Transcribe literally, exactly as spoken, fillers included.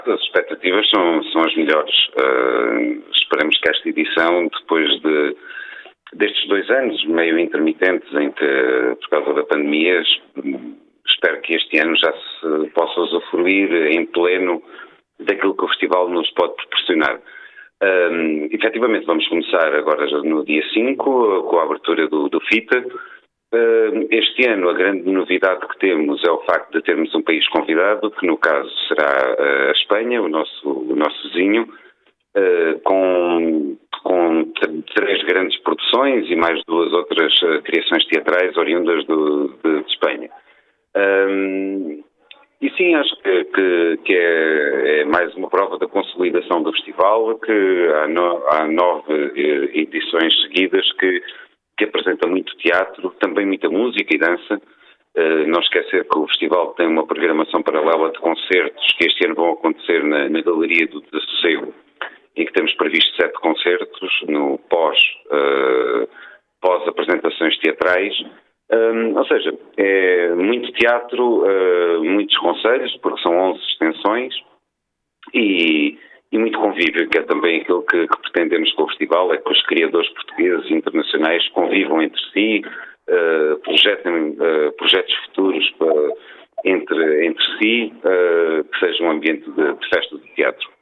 As expectativas são, são as melhores. Uh, esperamos que esta edição, depois de, destes dois anos meio intermitentes em que, por causa da pandemia, espero que este ano já se possa usufruir em pleno daquilo que o festival nos pode proporcionar. Um, efetivamente vamos começar agora já no dia cinco com a abertura do, do FITA. Uh, este ano a grande novidade que temos é o facto de termos um país convidado, que no caso será uh, a Espanha, o nosso, o nosso vizinho, uh, com, com três grandes produções e mais duas outras uh, criações teatrais oriundas do, de, de Espanha. Um, E sim, acho que, que, que é, é mais uma prova da consolidação do festival, que há, no, há nove edições seguidas que, que apresentam muito teatro, também muita música e dança. Uh, não esquecer que o festival tem uma programação paralela de concertos que este ano vão acontecer na, na Galeria do Desassossego, em que temos previsto sete concertos no pós, uh, pós-apresentações teatrais. Um, ou seja, é muito teatro, uh, muitos conselhos, porque são onze extensões, e, e muito convívio, que é também aquilo que, que pretendemos com o festival, é que os criadores portugueses e internacionais convivam entre si, uh, projetem uh, projetos futuros uh, entre, entre si, uh, que seja um ambiente de, de festa de teatro.